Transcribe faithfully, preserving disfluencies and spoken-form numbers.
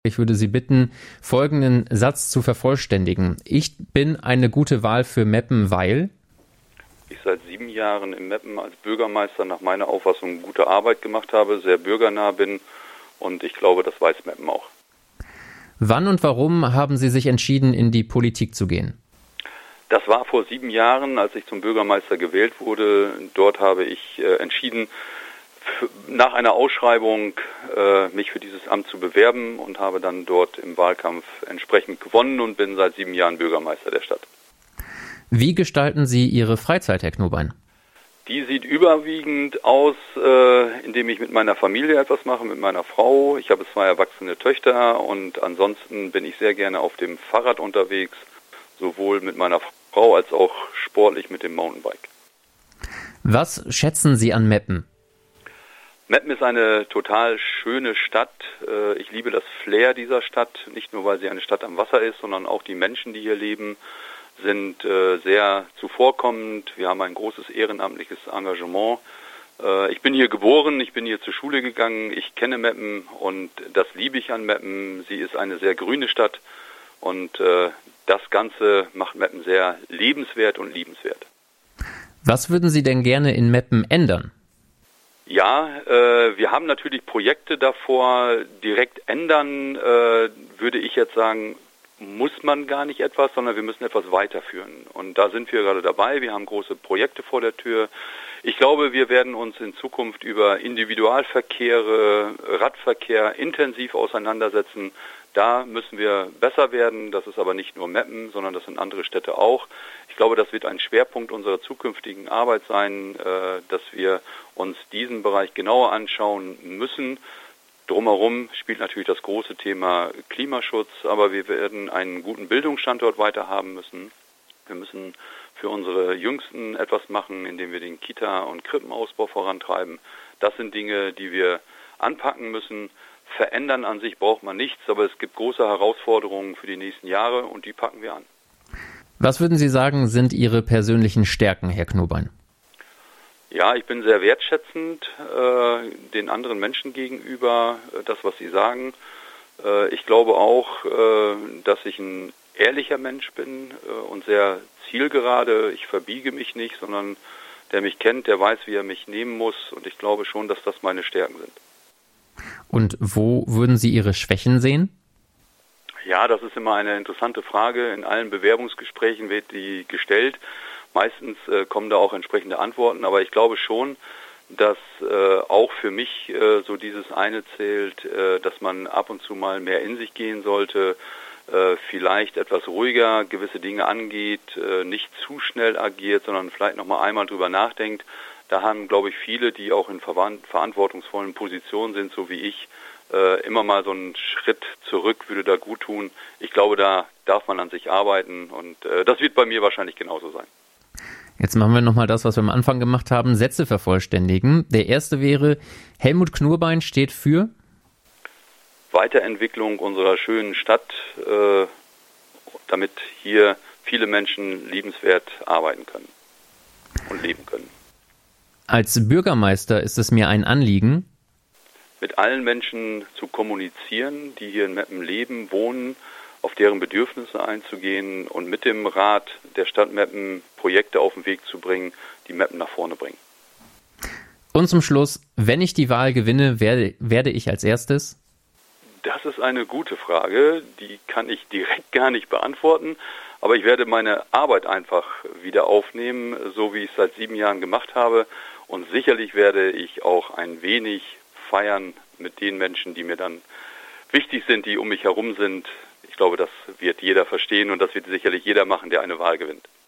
Ich würde Sie bitten, folgenden Satz zu vervollständigen. Ich bin eine gute Wahl für Meppen, weil ich seit sieben Jahren in Meppen als Bürgermeister nach meiner Auffassung gute Arbeit gemacht habe, sehr bürgernah bin und ich glaube, das weiß Meppen auch. Wann und warum haben Sie sich entschieden, in die Politik zu gehen? Das war vor sieben Jahren, als ich zum Bürgermeister gewählt wurde. Dort habe ich äh, entschieden, nach einer Ausschreibung äh, mich für dieses Amt zu bewerben und habe dann dort im Wahlkampf entsprechend gewonnen und bin seit sieben Jahren Bürgermeister der Stadt. Wie gestalten Sie Ihre Freizeit, Herr Knobein? Die sieht überwiegend aus, äh, indem ich mit meiner Familie etwas mache, mit meiner Frau. Ich habe zwei erwachsene Töchter und ansonsten bin ich sehr gerne auf dem Fahrrad unterwegs, sowohl mit meiner Frau als auch sportlich mit dem Mountainbike. Was schätzen Sie an Meppen? Meppen ist eine total schöne Stadt. Ich liebe das Flair dieser Stadt, nicht nur weil sie eine Stadt am Wasser ist, sondern auch die Menschen, die hier leben, sind sehr zuvorkommend. Wir haben ein großes ehrenamtliches Engagement. Ich bin hier geboren, ich bin hier zur Schule gegangen, ich kenne Meppen und das liebe ich an Meppen. Sie ist eine sehr grüne Stadt und das Ganze macht Meppen sehr lebenswert und liebenswert. Was würden Sie denn gerne in Meppen ändern? Ja, äh, wir haben natürlich Projekte davor. Direkt ändern, äh, würde ich jetzt sagen, muss man gar nicht etwas, sondern wir müssen etwas weiterführen. Und da sind wir gerade dabei. Wir haben große Projekte vor der Tür. Ich glaube, wir werden uns in Zukunft über Individualverkehre, Radverkehr intensiv auseinandersetzen. Da müssen wir besser werden. Das ist aber nicht nur Meppen, sondern das sind andere Städte auch. Ich glaube, das wird ein Schwerpunkt unserer zukünftigen Arbeit sein, dass wir uns diesen Bereich genauer anschauen müssen. Drumherum spielt natürlich das große Thema Klimaschutz, aber wir werden einen guten Bildungsstandort weiter haben müssen. Wir müssen für unsere Jüngsten etwas machen, indem wir den Kita- und Krippenausbau vorantreiben. Das sind Dinge, die wir anpacken müssen. Verändern an sich braucht man nichts, aber es gibt große Herausforderungen für die nächsten Jahre und die packen wir an. Was würden Sie sagen, sind Ihre persönlichen Stärken, Herr Knobein? Ja, ich bin sehr wertschätzend äh, den anderen Menschen gegenüber, äh, das, was sie sagen. Äh, ich glaube auch, äh, dass ich ein ehrlicher Mensch bin äh, und sehr zielgerade. Ich verbiege mich nicht, sondern der mich kennt, der weiß, wie er mich nehmen muss. Und ich glaube schon, dass das meine Stärken sind. Und wo würden Sie Ihre Schwächen sehen? Ja, das ist immer eine interessante Frage. In allen Bewerbungsgesprächen wird die gestellt. Meistens äh, kommen da auch entsprechende Antworten, aber ich glaube schon, dass äh, auch für mich äh, so dieses eine zählt, äh, dass man ab und zu mal mehr in sich gehen sollte, äh, vielleicht etwas ruhiger gewisse Dinge angeht, äh, nicht zu schnell agiert, sondern vielleicht noch mal einmal drüber nachdenkt. Da haben, glaube ich, viele, die auch in verantwortungsvollen Positionen sind, so wie ich, äh, immer mal so einen Schritt zurück würde da gut tun. Ich glaube, da darf man an sich arbeiten und äh, das wird bei mir wahrscheinlich genauso sein. Jetzt machen wir nochmal das, was wir am Anfang gemacht haben, Sätze vervollständigen. Der erste wäre, Helmut Knobein steht für Weiterentwicklung unserer schönen Stadt, äh, damit hier viele Menschen liebenswert arbeiten können und leben können. Als Bürgermeister ist es mir ein Anliegen, mit allen Menschen zu kommunizieren, die hier in Meppen leben, wohnen, auf deren Bedürfnisse einzugehen und mit dem Rat der Stadt Meppen Projekte auf den Weg zu bringen, die Meppen nach vorne bringen. Und zum Schluss, wenn ich die Wahl gewinne, werde, werde ich als erstes? Das ist eine gute Frage, die kann ich direkt gar nicht beantworten, aber ich werde meine Arbeit einfach wieder aufnehmen, so wie ich es seit sieben Jahren gemacht habe und sicherlich werde ich auch ein wenig feiern mit den Menschen, die mir dann wichtig sind, die um mich herum sind. Ich glaube, das wird jeder verstehen und das wird sicherlich jeder machen, der eine Wahl gewinnt.